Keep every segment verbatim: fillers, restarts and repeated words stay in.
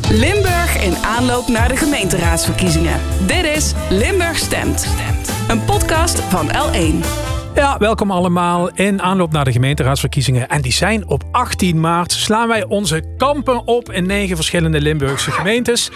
Limburg in aanloop naar de gemeenteraadsverkiezingen. Dit is Limburg Stemt. Een podcast van L één. Ja, welkom allemaal in aanloop naar de gemeenteraadsverkiezingen. En die zijn op achttien maart. Slaan wij onze kampen op in negen verschillende Limburgse gemeentes.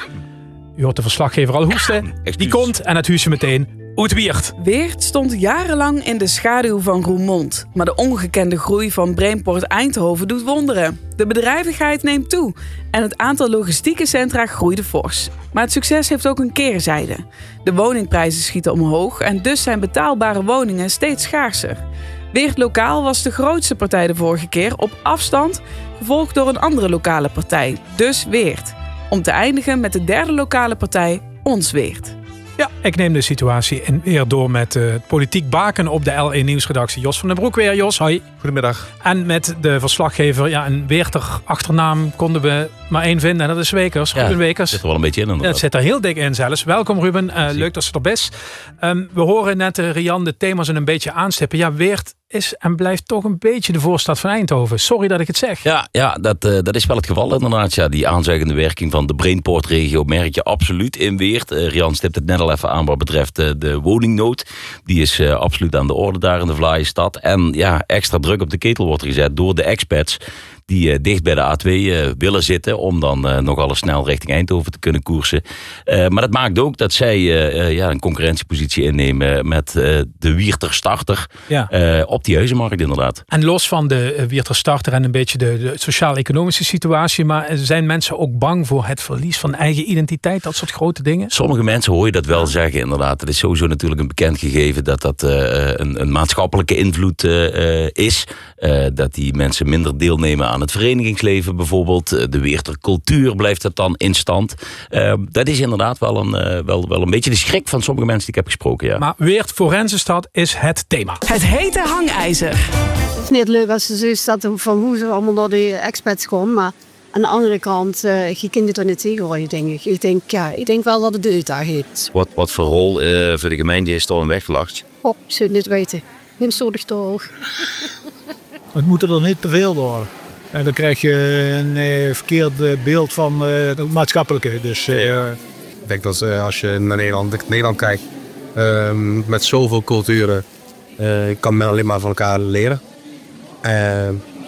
U hoort de verslaggever al hoesten. Die komt en het huisje meteen uit Weert. Weert stond jarenlang in de schaduw van Roermond. Maar de ongekende groei van Brainport Eindhoven doet wonderen. De bedrijvigheid neemt toe. En het aantal logistieke centra groeide fors. Maar het succes heeft ook een keerzijde. De woningprijzen schieten omhoog en dus zijn betaalbare woningen steeds schaarser. Weert Lokaal was de grootste partij de vorige keer op afstand, gevolgd door een andere lokale partij, dus Weert. Om te eindigen met de derde lokale partij, Ons Weert. Ja, ik neem de situatie in weer door met uh, politiek baken op de L één Nieuwsredactie. Jos van den Broek weer. Jos, hoi. Goedemiddag. En met de verslaggever, ja, een Weerter achternaam konden we maar één vinden. En dat is Wekers. Ja, Ruben Wekers. zit er wel een beetje in inderdaad. Ja, het zit er heel dik in zelfs. Welkom Ruben, uh, leuk dat ze er best. Um, we horen net uh, Rian de thema's een beetje aanstippen. Ja, Weert is en blijft toch een beetje de voorstad van Eindhoven. Sorry dat ik het zeg. Ja, ja dat, uh, dat is wel het geval inderdaad. Ja, die aanzuigende werking van de Brainport-regio merk je absoluut in Weert. Uh, Rian stipt het net al even aan wat betreft uh, de woningnood. Die is uh, absoluut aan de orde daar in de Vlaaienstad. En ja, extra druk op de ketel wordt er gezet door de expats die uh, dicht bij de A twee uh, willen zitten om dan uh, nogal eens snel richting Eindhoven te kunnen koersen. Uh, maar dat maakt ook dat zij uh, uh, ja, een concurrentiepositie innemen met uh, de Wierter starter Ja. uh, op die huizenmarkt inderdaad. En los van de uh, Wierter starter en een beetje de, de sociaal-economische situatie, maar zijn mensen ook bang voor het verlies van eigen identiteit, dat soort grote dingen? Sommige mensen hoor je dat wel zeggen inderdaad. Het is sowieso natuurlijk een bekend gegeven dat dat uh, een, een maatschappelijke invloed uh, is. Uh, dat die mensen minder deelnemen aan het verenigingsleven bijvoorbeeld. De Weerter cultuur blijft dat dan in stand. Uh, dat is inderdaad wel een, uh, wel, wel een beetje de schrik van sommige mensen die ik heb gesproken. Ja. Maar Weert Forensenstad is het thema. Het hete hangijzer. Het is niet leuk als ze zo staat van hoe ze allemaal naar die expats komen. Maar aan de andere kant, uh, je kunt het er niet tegenhouden, denk ik. Ik denk, ja, ik denk wel dat het de uitdaging heeft. Wat, wat voor rol uh, voor de gemeente is al een wegverlacht? Oh, ik zou het niet weten. Neem zo de toch. Het moet er niet te veel worden. En dan krijg je een eh, verkeerd beeld van uh, het maatschappelijke. Dus, uh, ik denk dat uh, als je naar Nederland, Nederland kijkt, uh, met zoveel culturen, uh, kan men alleen maar van elkaar leren. Uh,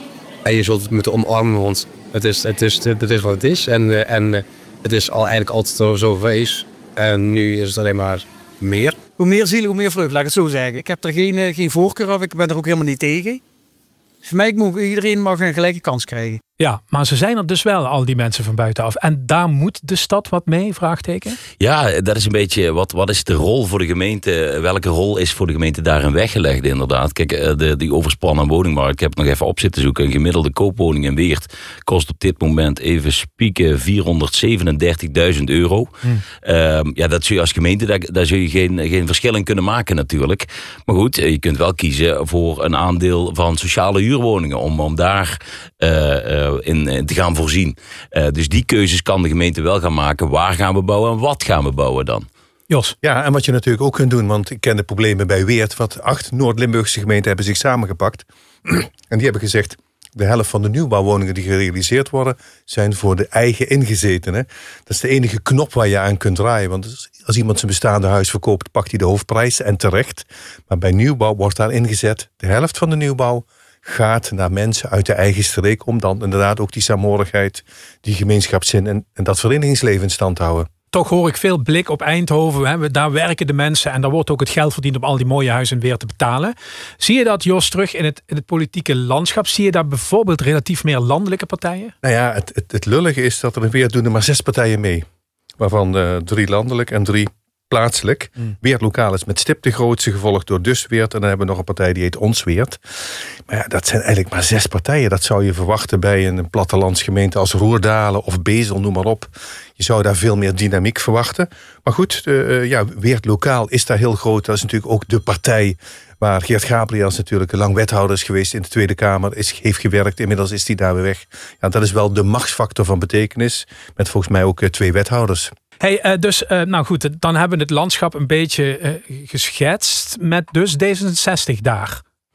en je zult het moeten omarmen, want het is, het is, het is wat het is. En, uh, en uh, het is al eigenlijk altijd zo geweest. En nu is het alleen maar meer. Hoe meer zielen, hoe meer vreugde, laat ik het zo zeggen. Ik heb er geen, geen voorkeur of ik ben er ook helemaal niet tegen. Voor mij moet iedereen mag een gelijke kans krijgen. Ja, maar ze zijn er dus wel, al die mensen van buitenaf. En daar moet de stad wat mee, vraagteken? Ja, dat is een beetje, wat, wat is de rol voor de gemeente? Welke rol is voor de gemeente daarin weggelegd inderdaad? Kijk, de, die overspannen woningmarkt, ik heb het nog even op zitten zoeken. Een gemiddelde koopwoning in Weert kost op dit moment even spieken vierhonderdzevenendertigduizend euro. Hmm. Um, ja, dat zul je als gemeente, daar, daar zul je geen, geen verschil in kunnen maken natuurlijk. Maar goed, je kunt wel kiezen voor een aandeel van sociale huurwoningen. Om, om daar uh, uh, In, in te gaan voorzien. Uh, dus die keuzes kan de gemeente wel gaan maken. Waar gaan we bouwen en wat gaan we bouwen dan? Jos. Ja, en wat je natuurlijk ook kunt doen, want ik ken de problemen bij Weert. Wat acht Noord-Limburgse gemeenten hebben zich samengepakt. En die hebben gezegd, de helft van de nieuwbouwwoningen die gerealiseerd worden, zijn voor de eigen ingezetenen. Dat is de enige knop waar je aan kunt draaien. Want als iemand zijn bestaande huis verkoopt, pakt hij de hoofdprijs en terecht. Maar bij nieuwbouw wordt daar ingezet, de helft van de nieuwbouw gaat naar mensen uit de eigen streek om dan inderdaad ook die saamhorigheid, die gemeenschapszin en, en dat verenigingsleven in stand te houden. Toch hoor ik veel blik op Eindhoven. Hè. Daar werken de mensen en daar wordt ook het geld verdiend om al die mooie huizen weer te betalen. Zie je dat, Jos, terug in het, in het politieke landschap? Zie je daar bijvoorbeeld relatief meer landelijke partijen? Nou ja, het, het, het lullige is dat er in Weert doen er maar zes partijen mee. Waarvan uh, drie landelijk en drie plaatselijk. Mm. Weert Lokaal is met stip de grootste, gevolgd door Dus Weert. En dan hebben we nog een partij die heet Ons Weert. Maar ja, dat zijn eigenlijk maar zes partijen. Dat zou je verwachten bij een plattelandsgemeente als Roerdalen of Bezel, noem maar op. Je zou daar veel meer dynamiek verwachten. Maar goed, uh, ja, Weert Lokaal is daar heel groot. Dat is natuurlijk ook de partij waar Geert Gabriels natuurlijk lang wethouder is geweest in de Tweede Kamer, is, heeft gewerkt. Inmiddels is hij daar weer weg. Ja, dat is wel de machtsfactor van betekenis. Met volgens mij ook uh, twee wethouders. Hey, uh, dus, uh, nou goed, dan hebben we het landschap een beetje uh, geschetst met dus D zesenzestig daar.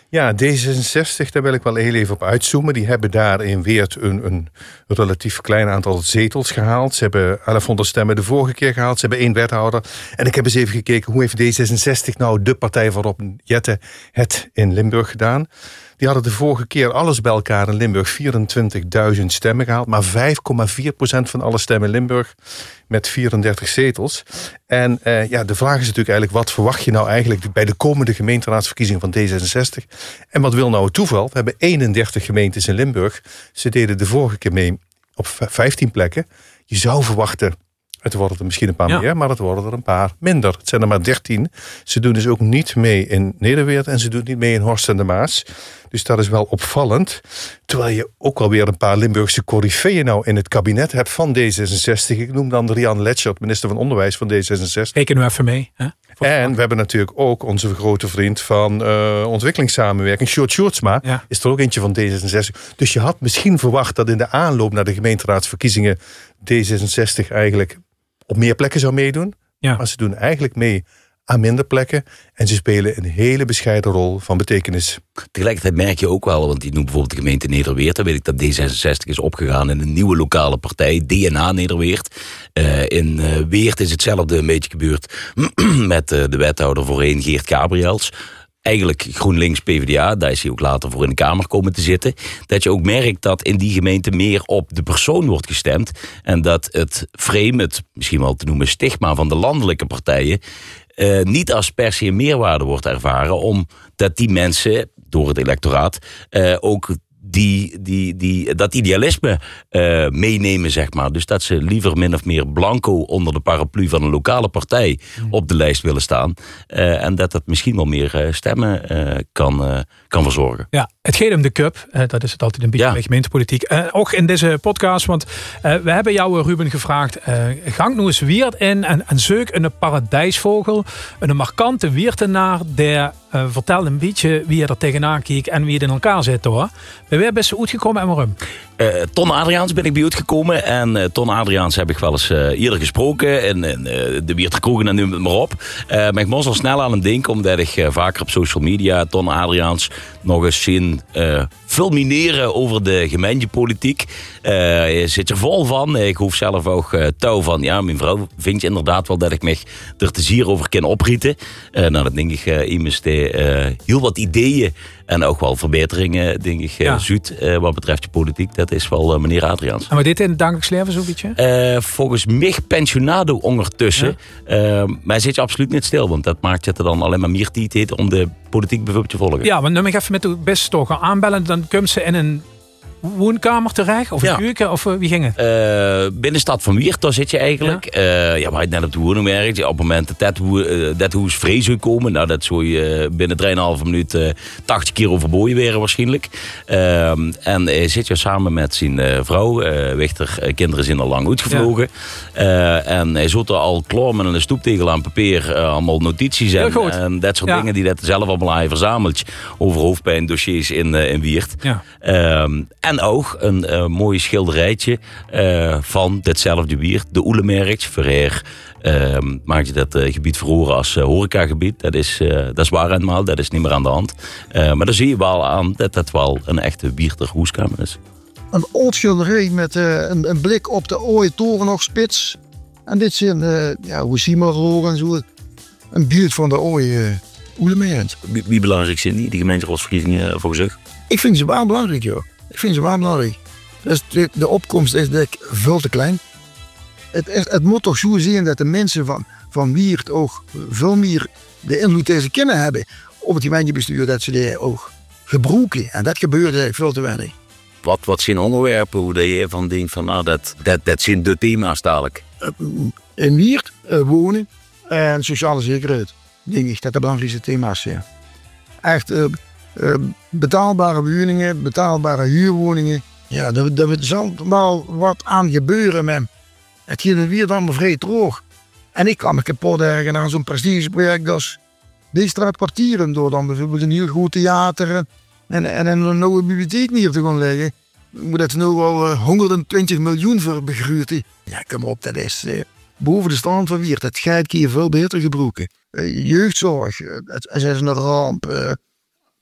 Ja, D zesenzestig, daar wil ik wel heel even op uitzoomen. Die hebben daar in Weert een, een relatief klein aantal zetels gehaald. Ze hebben elfhonderd stemmen de vorige keer gehaald. Ze hebben één wethouder. En ik heb eens even gekeken, hoe heeft D zesenzestig nou, de partij van Rob Jetten, het in Limburg gedaan? Die hadden de vorige keer alles bij elkaar in Limburg vierentwintigduizend stemmen gehaald. Maar vijf komma vier procent van alle stemmen in Limburg met vierendertig zetels. En uh, ja, de vraag is natuurlijk eigenlijk, wat verwacht je nou eigenlijk bij de komende gemeenteraadsverkiezingen van D zesenzestig? En wat wil nou het toeval? We hebben eenendertig gemeentes in Limburg. Ze deden de vorige keer mee op vijftien plekken. Je zou verwachten, het worden er misschien een paar ja. meer, maar het worden er een paar minder. Het zijn er maar dertien. Ze doen dus ook niet mee in Nederweert en ze doen niet mee in Horst en de Maas. Dus dat is wel opvallend. Terwijl je ook alweer een paar Limburgse coryfeeën nou in het kabinet hebt van D zesenzestig. Ik noem dan Rianne Letchert, minister van Onderwijs van D zesenzestig. Reken nu even mee. Hè? En we hebben natuurlijk ook onze grote vriend van uh, ontwikkelingssamenwerking, Sjoerd Sjoerdsma, ja. is er ook eentje van D zesenzestig. Dus je had misschien verwacht dat in de aanloop naar de gemeenteraadsverkiezingen D zesenzestig eigenlijk op meer plekken zou meedoen. Ja. Maar ze doen eigenlijk mee aan minder plekken. En ze spelen een hele bescheiden rol van betekenis. Tegelijkertijd merk je ook wel, want die noemt bijvoorbeeld de gemeente Nederweert. Dan weet ik dat D zesenzestig is opgegaan in een nieuwe lokale partij, D N A Nederweert. Uh, in uh, Weert is hetzelfde een beetje gebeurd met uh, de wethouder voorheen Geert Gabriels. Eigenlijk GroenLinks P v d A, daar is hij ook later voor in de Kamer komen te zitten. Dat je ook merkt dat in die gemeente meer op de persoon wordt gestemd. En dat het frame, het misschien wel te noemen stigma van de landelijke partijen, Uh, niet als per se een meerwaarde wordt ervaren, omdat die mensen door het electoraat uh, ook die, die, die, dat idealisme uh, meenemen, zeg maar. Dus dat ze liever min of meer blanco onder de paraplu van een lokale partij mm. op de lijst willen staan. Uh, en dat dat misschien wel meer uh, stemmen uh, kan, uh, kan verzorgen. Ja, het gaat om de cup. Uh, dat is het altijd een beetje ja. bij gemeentepolitiek. Uh, ook in deze podcast, want uh, we hebben jou, Ruben, gevraagd. Uh, gang nu eens Weert in en, en zoek een paradijsvogel. Een markante Weertenaar, der uh, vertelt een beetje wie je er tegenaan kijkt en wie het in elkaar zit, hoor. Ben je best uitgekomen en waarom? Uh, Ton Adriaans ben ik bij uitgekomen. En uh, Ton Adriaans heb ik wel eens uh, eerder gesproken. In, in uh, de Weerterkroegen en noem het maar op. Uh, maar ik moest al snel aan hem denken, omdat ik uh, vaker op social media Ton Adriaans nog eens zien uh, fulmineren over de gemeentepolitiek. Uh, je zit er vol van. Ik hoef zelf ook uh, touw van. Ja, mijn vrouw vindt inderdaad wel dat ik me er te zier over kan oprieten. Uh, nou, dat denk ik uh, immers de, uh, heel wat ideeën en ook wel verbeteringen, denk ik, ja. Zuid, uh, wat betreft de politiek. Dat is wel uh, meneer Adriaans. En wat dit in het dagelijks leven zo'n beetje? Uh, volgens mij pensionado ondertussen. Ja. Uh, maar zit je absoluut niet stil, want dat maakt het er dan alleen maar meer tijd om de politiek bijvoorbeeld te volgen. Ja, maar nu mag ik even met de best toch aanbellen, dan komt ze in een woonkamer terecht? Of een ja. keuken? Of uh, wie ging het? Uh, binnenstad van Weert, daar zit je eigenlijk. Ja, uh, ja waar je net op de woning werkt. Ja, op het moment dat dat uh, hoes vrees komen, nou, dat zou je uh, binnen drie komma vijf minuten uh, tachtig keer overboord werden waarschijnlijk. Uh, en uh, zit je samen met zijn uh, vrouw. Uh, Wichter, uh, kinderen zijn al lang uitgevlogen. Ja. Uh, en hij zat er al klaar met een stoeptegel aan papier. Uh, allemaal notities en, en dat soort ja. dingen die dat zelf allemaal aan je verzamelt. Over hoofdpijndossiers in, uh, in Weert. Ja. Uh, En ook een uh, mooi schilderijtje uh, van ditzelfde Weert, de Oelemerk. Verheer uh, maak je dat uh, gebied verhoren als uh, horecagebied. Dat is, uh, dat is waar eenmaal, dat is niet meer aan de hand. Uh, maar dan zie je wel aan dat dat wel een echte Weerter hoeskamer is. Een oud schilderij met uh, een, een blik op de oude toren nog spits. En dit zijn, uh, ja, hoe zien we het en zo. Een buurt van de oude uh, Oelemerk. Wie, wie belangrijk zijn die, die gemeenteraadsverkiezingen uh, volgens u? Ik vind ze wel belangrijk, joh. Ik vind ze wel belangrijk. Dus de, de opkomst is denk ik veel te klein. Het, is, het moet toch zo zijn dat de mensen van, van Weert ook veel meer de invloed die ze kunnen hebben op het gemeentebestuur, dat ze die ook gebruiken. En dat gebeurt eigenlijk veel te weinig. Wat, wat zijn onderwerpen hoe je van denkt van nou, dat, dat, dat zijn de thema's dadelijk? In Weert uh, wonen en sociale zekerheid. Denk ik dat de belangrijkste thema's zijn. Echt uh, uh, betaalbare woningen, betaalbare huurwoningen. Ja, daar, daar zal wel wat aan gebeuren met. Het gaat in Weert allemaal vrij droog. En ik kan me kapot ergen aan zo'n prestigeproject als deze straat kwartieren door dan bijvoorbeeld een heel goed theater en, en een nieuwe bibliotheek neer te gaan leggen. Moet dat nu al uh, honderdtwintig miljoen voor begroten. Ja, kom op, dat is uh, boven de stand van Weert. Het gaat hier veel beter gebruiken. Uh, jeugdzorg, uh, het, het is een ramp. Uh,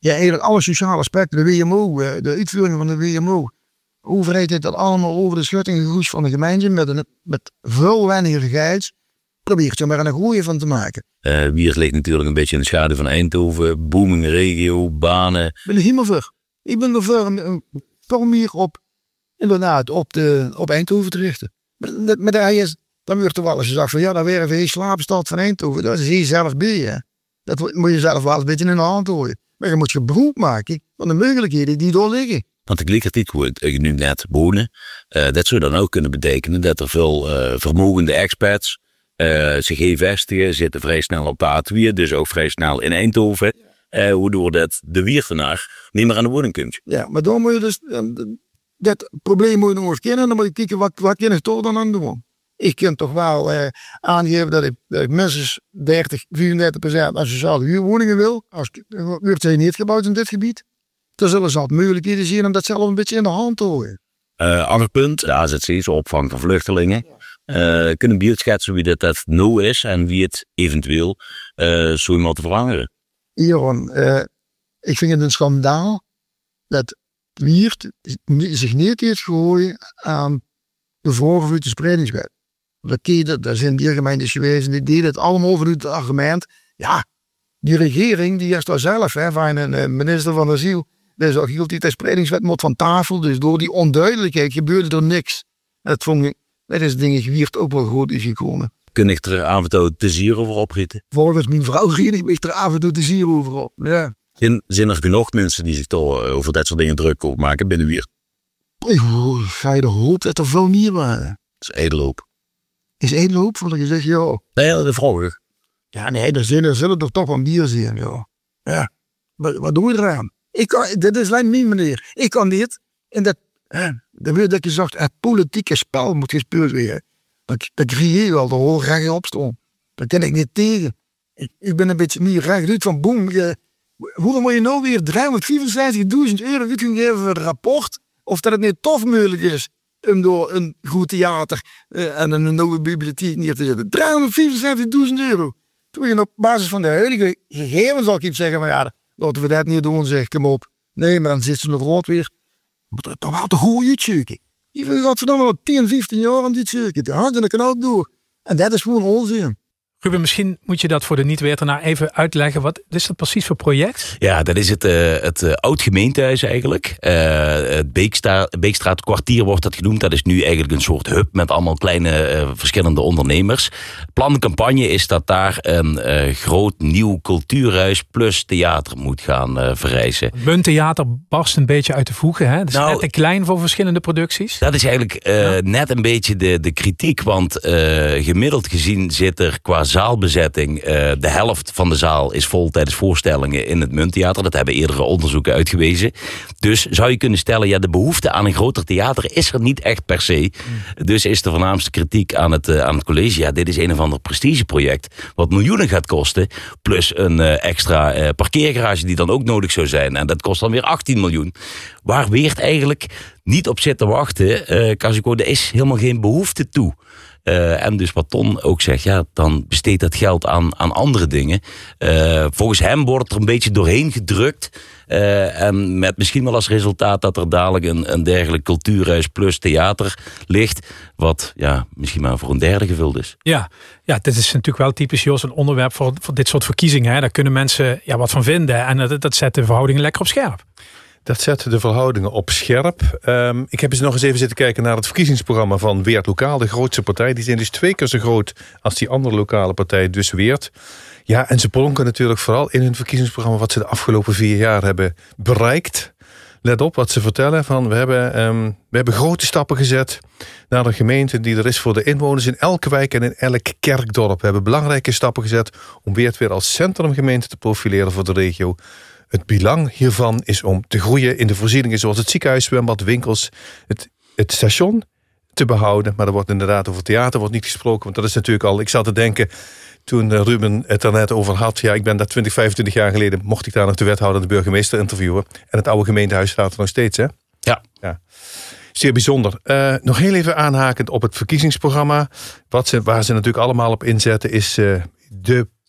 Ja, eigenlijk alle sociale aspecten, de W M O, de uitvoering van de W M O. De overheid heeft dat allemaal over de schutting gegoest van de gemeente met, een, met veel weinigheid. Probeert er maar een goeie van te maken. Uh, Wiert ligt natuurlijk een beetje in de schaduw van Eindhoven. Booming regio, banen. Ik ben er helemaal voor. Ik ben er voor veel meer op, inderdaad, op, de, op Eindhoven te richten. Met, met de I S, dan wordt er wel eens gezegd van ja, dan weer een slaapstad van Eindhoven. Dat is hier zelf bij je. Dat moet je zelf wel eens een beetje in de hand houden. Maar je moet gebruik maken van de mogelijkheden die door liggen. Want ik lieg het niet goed, je nu net wonen. Uh, dat zou dan ook kunnen betekenen dat er veel uh, vermogende expats uh, zich hier vestigen, zitten vrij snel op de A twee, dus ook vrij snel in Eindhoven. Uh, waardoor dat de Wiertenaar niet meer aan de woning komt. Ja, maar dan moet je dus, uh, dat probleem moet je nog eens kennen. Dan moet je kijken, wat, wat kan ik toch dan aan doen? Ik kan toch wel uh, aangeven dat ik, dat ik minstens dertig, vierendertig procent aan sociale huurwoningen wil. Als wordt zij niet gebouwd in dit gebied. Dan zullen ze altijd mogelijkheden zien om dat zelf een beetje in de hand te houden. Uh, ander punt, de A Z C's, opvang van vluchtelingen. Uh, kunnen beeld schetsen wie dat, dat nou is en wie het eventueel uh, zou moeten veranderen? Jeroen, uh, ik vind het een schandaal dat Wiert zich niet heeft gegooid aan de voorgevoerde spreidingswet. Dat, dat zijn die gemeentes geweest, die deden het allemaal vanuit het argument. Ja, die regering die is daar zelf, hè, van een minister van Asiel, dus ook hield die de spreidingswet moet van tafel. Dus door die onduidelijkheid gebeurde er niks. En dat vond ik, dat is dingen Wiert ook wel goed is gekomen. Kun ik er af en toe te zier over oprieten? Volgens mijn vrouw ging ik er af en toe te zier over op. Ja. Zijn er genoeg mensen die zich toch over dat soort dingen druk op maken binnen Wiert? Ik ga je de hoop dat er veel meer waren. Dat is edelhoop. Is edelhoop? Want je zegt ja. Nee, de vraag. Ja, nee, er zullen, er zullen er toch wel meer zijn, ja. Ja. Wat, wat doe je eraan? Ik kan, dit is alleen mijn manier. Ik kan niet. En dat, hè, dat wil dat je zegt, het politieke spel moet gespeeld worden. Dat, dat creëer je wel, de hoor graag opstaan. Dat ken ik niet tegen. Ik, ik ben een beetje meer rechtuit van boem. Je, hoe moet je nou weer driehonderdvierenzestigduizend euro uitgeven voor een rapport? Of dat het niet tof mogelijk is om door een goed theater uh, en een nieuwe bibliotheek neer te zetten. driehonderdvierenzestigduizend euro. Toen je op basis van de huidige gegevens zal ik iets zeggen, maar ja, laten we dat niet doen, zeg, kom op. Nee, maar dan zit ze nog rood weer. Moet er toch wel te goed uitzoeken. Je gaat ze dan wel tien, vijftien jaar aan dit zoeken. De handen kan ook door. En dat is gewoon onzin. Ruben, misschien moet je dat voor de niet-wetenaar even uitleggen. Wat is dat precies voor project? Ja, dat is het, uh, het uh, oud gemeentehuis eigenlijk. Uh, het Beekstraat, Beekstraat kwartier wordt dat genoemd. Dat is nu eigenlijk een soort hub met allemaal kleine uh, verschillende ondernemers. Plancampagne is dat daar een uh, groot nieuw cultuurhuis plus theater moet gaan uh, verrijzen. Het Munttheater barst een beetje uit de voegen. Hè? Dat is nou, net te klein voor verschillende producties. Dat is eigenlijk uh, ja. net een beetje de, de kritiek. Want uh, gemiddeld gezien zit er qua zaalbezetting, uh, de helft van de zaal is vol tijdens voorstellingen in het Munttheater. Dat hebben eerdere onderzoeken uitgewezen. Dus zou je kunnen stellen, ja, de behoefte aan een groter theater is er niet echt per se. Mm. Dus is de voornaamste kritiek aan het, uh, aan het college, ja, dit is een of ander prestigeproject wat miljoenen gaat kosten, plus een uh, extra uh, parkeergarage die dan ook nodig zou zijn. En dat kost dan weer achttien miljoen. Waar Weert eigenlijk niet op zit te wachten, uh, Casico, er is helemaal geen behoefte toe. Uh, en dus wat Ton ook zegt, ja, dan besteedt dat geld aan, aan andere dingen. Uh, volgens hem wordt er een beetje doorheen gedrukt. Uh, en met misschien wel als resultaat dat er dadelijk een, een dergelijk cultuurhuis plus theater ligt. Wat ja, misschien maar voor een derde gevuld is. Ja, ja, dit is natuurlijk wel typisch, Jos, een onderwerp voor, voor dit soort verkiezingen. Hè. Daar kunnen mensen ja, wat van vinden. En dat, dat zet de verhoudingen lekker op scherp. Dat zet de verhoudingen op scherp. Um, ik heb eens nog eens even zitten kijken naar het verkiezingsprogramma van Weert Lokaal, de grootste partij. Die zijn dus twee keer zo groot als die andere lokale partij, dus Weert. Ja, en ze pronken natuurlijk vooral in hun verkiezingsprogramma wat ze de afgelopen vier jaar hebben bereikt. Let op wat ze vertellen. Van we, hebben, um, we hebben grote stappen gezet naar een gemeente die er is voor de inwoners in elke wijk en in elk kerkdorp. We hebben belangrijke stappen gezet om Weert weer als centrumgemeente te profileren voor de regio. Het belang hiervan is om te groeien in de voorzieningen zoals het ziekenhuis, zwembad, winkels, het, het station te behouden. Maar er wordt inderdaad over theater wordt niet gesproken, want dat is natuurlijk al, ik zat te denken toen Ruben het er net over had. Ja, ik ben daar twintig, vijfentwintig jaar geleden, mocht ik daar nog de wethouder en de burgemeester interviewen. En het oude gemeentehuis staat er nog steeds, hè? Ja. ja. Zeer bijzonder. Uh, nog heel even aanhakend op het verkiezingsprogramma. Wat ze, waar ze natuurlijk allemaal op inzetten is uh, de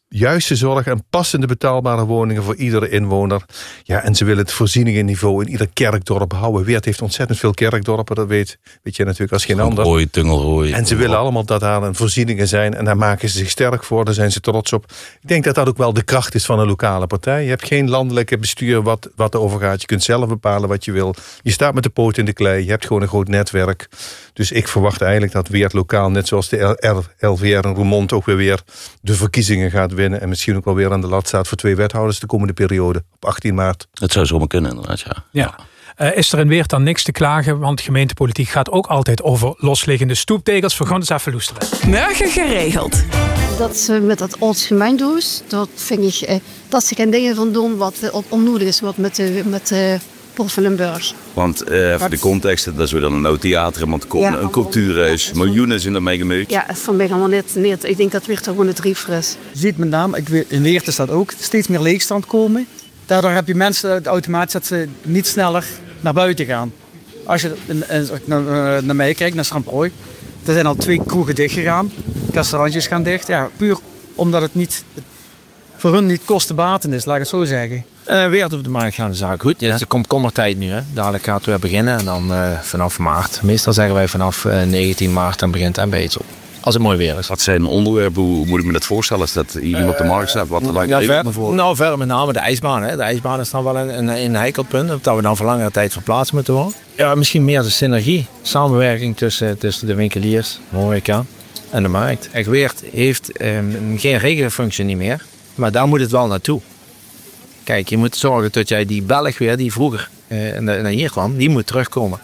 juiste zorg en passende betaalbare woningen voor iedere inwoner. Ja, en ze willen het voorzieningenniveau in ieder kerkdorp houden. Weert heeft ontzettend veel kerkdorpen, dat weet, weet je natuurlijk als geen ander. Rooi, Tungelrooi. En ze willen allemaal dat daar een voorzieningen zijn en daar maken ze zich sterk voor, daar zijn ze trots op. Ik denk dat dat ook wel de kracht is van een lokale partij. Je hebt geen landelijke bestuur wat, wat erover gaat. Je kunt zelf bepalen wat je wil. Je staat met de poot in de klei, je hebt gewoon een groot netwerk. Dus ik verwacht eigenlijk dat Weert lokaal, net zoals de L V R en Roermond, ook weer, weer de verkiezingen gaat winnen. En misschien ook wel weer aan de lat staat voor twee wethouders de komende periode. Op achttien maart. Dat zou zomaar kunnen inderdaad, ja. Ja. Uh, is er in Weert dan niks te klagen? Want gemeentepolitiek gaat ook altijd over losliggende stoeptegels. We gaan eens even loesteren. Morgen geregeld. Dat ze met dat ouds gemeentehuis, dat vind ik, eh, dat ze geen dingen van doen wat eh, onnodig is, wat met de met de Port van Limburg. Want uh, voor de context, dat is weer dan een oud theater, een, Ja, een cultuurhuis, miljoenen zijn ermee gemeut. Ja, van mij allemaal net, net. Ik denk dat Weert er gewoon het rief is. Je ziet met name, ik weet, in Weert is dat ook, steeds meer leegstand komen. Daardoor heb je mensen automatisch dat ze niet sneller naar buiten gaan. Als je naar, naar mij kijkt, naar Stramprooi, er zijn al twee kroegen dicht gegaan. Restaurantjes gaan dicht. Ja, puur omdat het niet, voor hun niet kostenbatend is, laat ik het zo zeggen. Uh, Weert op de markt gaan de zaak goed. Ja. Dus er komt kommertijd nu. Hè. Dadelijk gaat het weer beginnen en dan uh, vanaf maart. Meestal zeggen wij vanaf uh, negentien maart dan begint M B H op. Als het mooi weer is. Wat zijn onderwerpen? Hoe moet ik me dat voorstellen? Als dat iemand op de markt staat? Wat lijkt ja, ver, voor? Nou, verder met name de ijsbaan. Hè. De ijsbaan is dan wel een, een, een heikelpunt. Dat we dan voor langere tijd verplaatst moeten worden. Ja, misschien meer de synergie. Samenwerking tussen, tussen de winkeliers, horeca en de markt. Echt, Weert heeft um, geen regelfunctie niet meer. Maar daar moet het wel naartoe. Kijk, je moet zorgen dat jij die Belg weer, die vroeger uh, naar hier kwam, die moet terugkomen.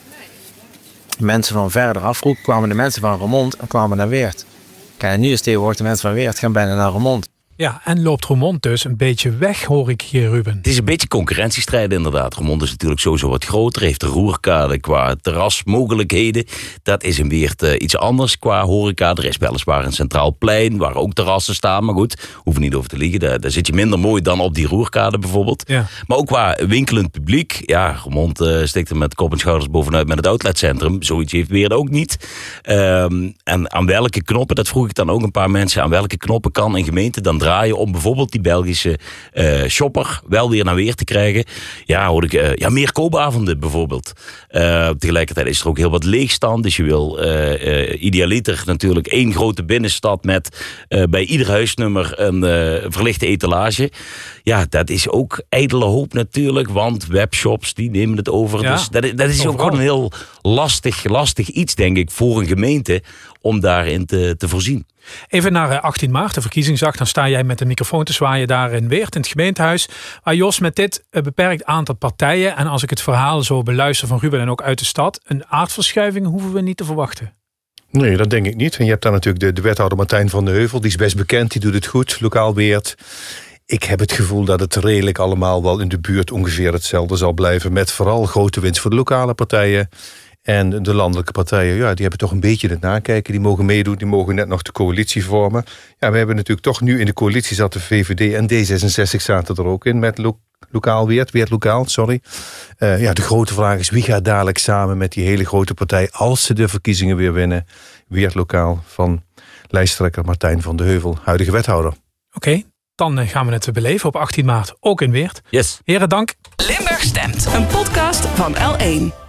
Mensen van verder af, vroeger kwamen de mensen van Roermond en kwamen naar Weert. Kijk, nu is tegenwoordig de mensen van Weert gaan bijna naar Roermond. Ja, en loopt Roermond dus een beetje weg, hoor ik hier, Ruben. Het is een beetje concurrentiestrijd inderdaad. Roermond is natuurlijk sowieso wat groter. Heeft de roerkade qua terrasmogelijkheden. Dat is in Weert uh, iets anders qua horeca. Er is weliswaar een centraal plein waar ook terrassen staan. Maar goed, hoef er niet over te liegen. Daar, daar zit je minder mooi dan op die roerkade bijvoorbeeld. Ja. Maar ook qua winkelend publiek. Ja, Roermond uh, stikt er met kop en schouders bovenuit met het outletcentrum. Zoiets heeft Weert ook niet. Um, en aan welke knoppen, dat vroeg ik dan ook een paar mensen. Aan welke knoppen kan een gemeente dan draaien om bijvoorbeeld die Belgische uh, shopper wel weer naar Weert te krijgen. Ja, hoor ik, uh, ja, meer koopavonden bijvoorbeeld. Uh, tegelijkertijd is er ook heel wat leegstand. Dus je wil uh, uh, idealiter natuurlijk één grote binnenstad met uh, bij ieder huisnummer een uh, verlichte etalage. Ja, dat is ook ijdele hoop natuurlijk, want webshops die nemen het over. Ja, dus dat, dat is overal ook gewoon een heel lastig, lastig iets, denk ik, voor een gemeente om daarin te, te voorzien. Even naar achttien maart, de verkiezingsdag. Dan sta jij met de microfoon te zwaaien daar in Weert, in het gemeentehuis. Maar Jos, met dit beperkt aantal partijen, en als ik het verhaal zo beluister van Ruben en ook uit de stad, een aardverschuiving hoeven we niet te verwachten. Nee, dat denk ik niet. En je hebt dan natuurlijk de, de wethouder Martijn van de Heuvel. Die is best bekend, die doet het goed, lokaal Weert. Ik heb het gevoel dat het redelijk allemaal wel in de buurt ongeveer hetzelfde zal blijven. Met vooral grote winst voor de lokale partijen. En de landelijke partijen, ja, die hebben toch een beetje het nakijken. Die mogen meedoen, die mogen net nog de coalitie vormen. Ja, we hebben natuurlijk toch nu in de coalitie zat de V V D en D zesenzestig zaten er ook in met lo- lokaal Weert, Weert lokaal, sorry. Uh, ja, de grote vraag is, wie gaat dadelijk samen met die hele grote partij, als ze de verkiezingen weer winnen, Weert lokaal van lijsttrekker Martijn van de Heuvel, huidige wethouder. Oké, okay, dan gaan we het beleven op achttien maart, ook in Weert. Yes. Heren, dank. Limburg Stemt, een podcast van L één.